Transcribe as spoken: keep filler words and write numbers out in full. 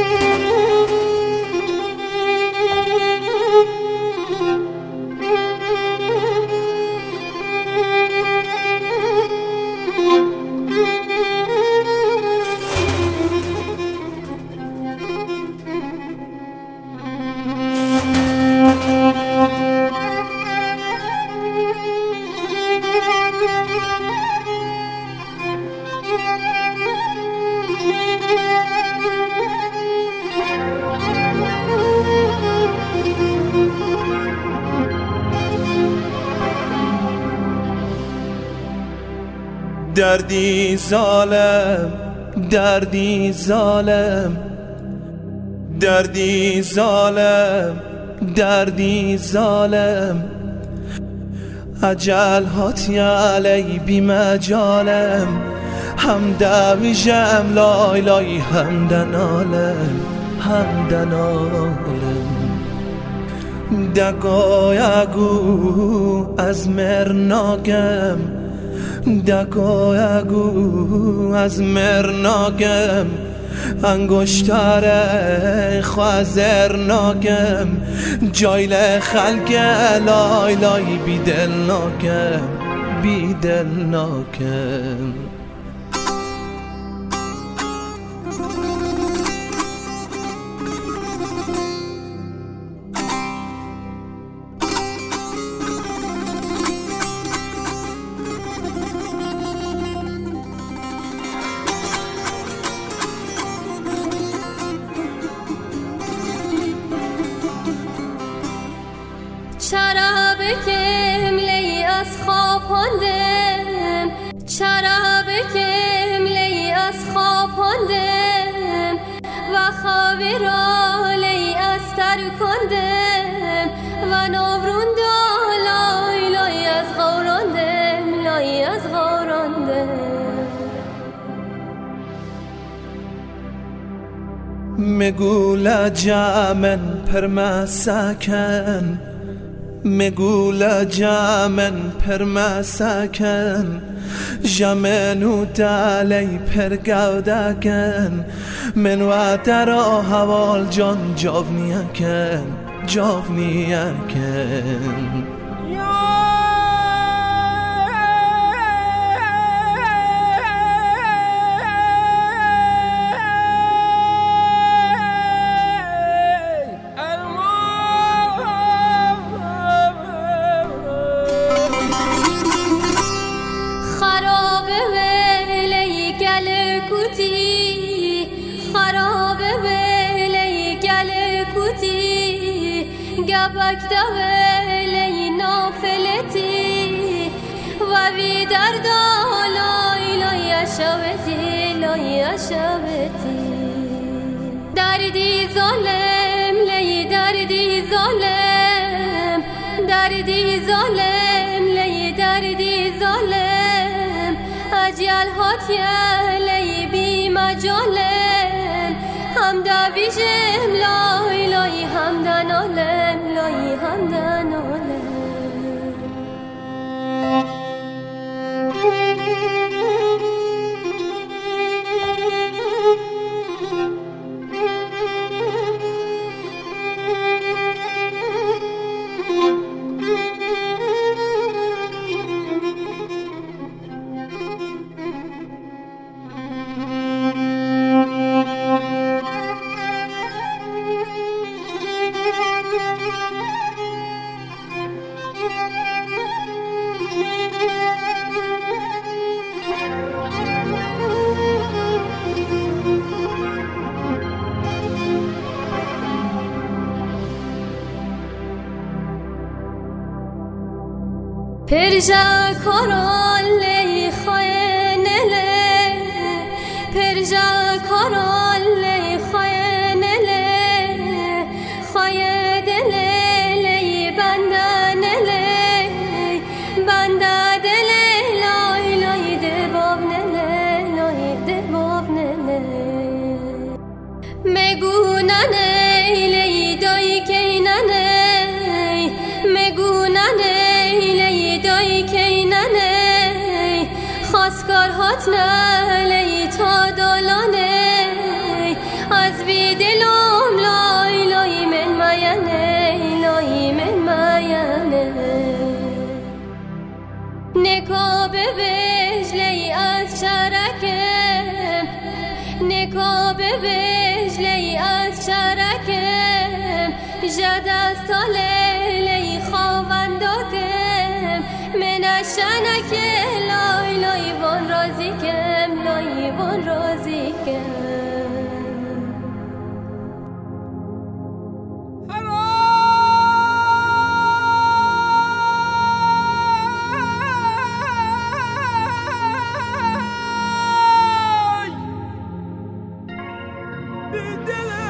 دردی ظالم، دردی ظالم، دردی ظالم، دردی ظالم، اجل هاتی علی بی مجالم، هم دویجم لای لای هم دنالم، هم دنالم، دقایقو از مرناگم، دقایقو از مرناگم، انگشتر خوازرناگم، جایل خلق لای لای بی دل ناگم، بی دل ناگم. چرا بکم لی از خواب هندم، چرا بکم لی از خواب هندم، و خوابی را لی از تر کندم، و نورون دا لای لای از غوراندم، لای از غوراندم. مگول جامن پرمسکن، مگول جامن پرمسکن، جمنو دلی پرگودکن، من و درا حوال جان جاونیکن، جاونیکن. گبک دولی نافلتی و وی دردا لای لای شوتی، لای شوتی. دردی ظالم لی دردی ظالم، دردی ظالم لی دردی ظالم، اجل هاتی لی بی مجالم، هم دویجم لای لای هم دنالم، لای هم دنالم. پرجا کرال لی خاینله، پرجا کرال لی خاینله، خایدله لی بندانله، بندادله لای لای دبابنله، لای دبابنله. مگونانه لی دای کینانه، مگونانه خواستگار هات نه لی تا دالانه، از بی دل کابه بجلی از شرکم جد از تالی خواندادم من اشنک لای لای وان رازی کم لای وان رازی کم دل